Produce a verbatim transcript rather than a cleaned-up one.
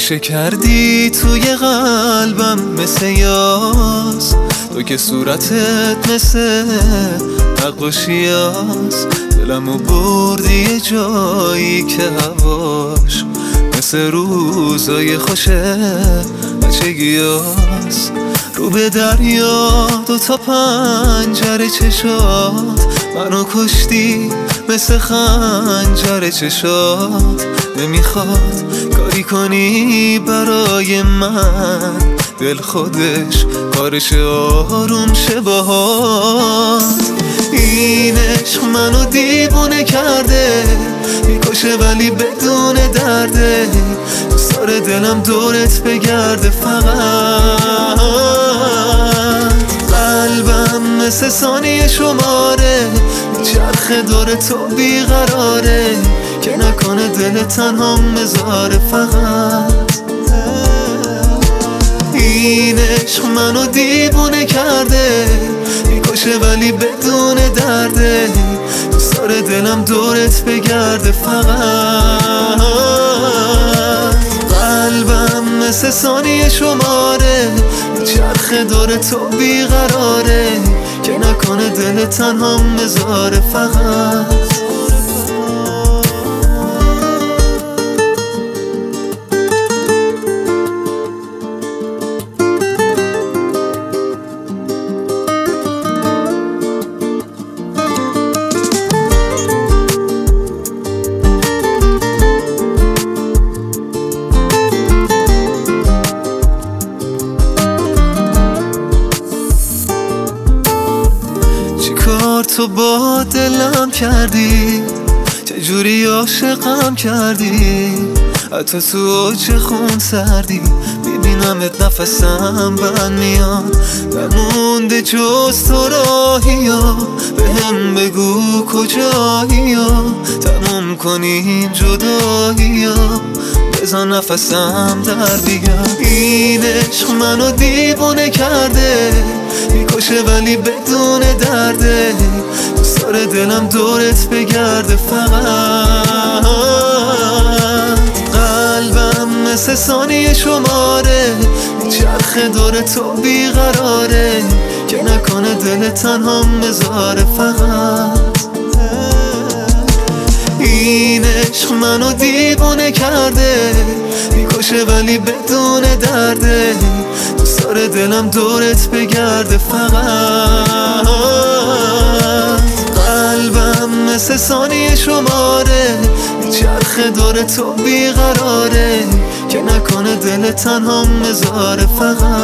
ریشه کردی توی قلبم مثل یاس، تو که صورتت مثل نقاشیاست. دلمو بردی یه جایی که هواش مثل روزای خوش بچگیاست. رو به دریا دو تا پنجره چشات منو کشتی مثل خنجر چشات. نمیخواد کاری کنی برای من، دل خودش کارش آروم شه باهات. این عشق منو دیوونه کرده، میکشه ولی بدون درده. دوست داره دلم دورت بگرده فقط. قلبم مثل ثانیه شماره، چرخه داره تو بیقراره، که نکنه دل تنها مزاره فقط. این عشق منو دیوونه کرده، میکشه ولی بدون درده. دوست داره دلم دورت بگرده فقط. قلبم مثل ثانیه شماره، چرخه داره تو بیقراره، که نکنه دل تنها مزاره فقط. تو با دلم کردی، چجوری عاشقم کردی، حتی تو چه خون سردی. میبینمت نفسم بند میاد، نمونده جز تو راهی ها. بهم بگو کجایی ها، تموم کنیم جدایی ها، بذار نفسم در بیاد. این عشق منو دیوونه کرده، میکشه ولی بدون درده. دوست داره دلم دورت بگرده فقط. قلبم مثل ثانیه شماره، چرخه داره تو بیقراره، که نکنه دل تنها مزاره فقط. این عشق منو دیوونه کرده، میکشه ولی بدون درده. دوست داره دلم دورت بگرده فقط. قلبم مثل ثانیه شماره، چرخه داره تو بیقراره، که نکنه دل تنها مزاره فقط.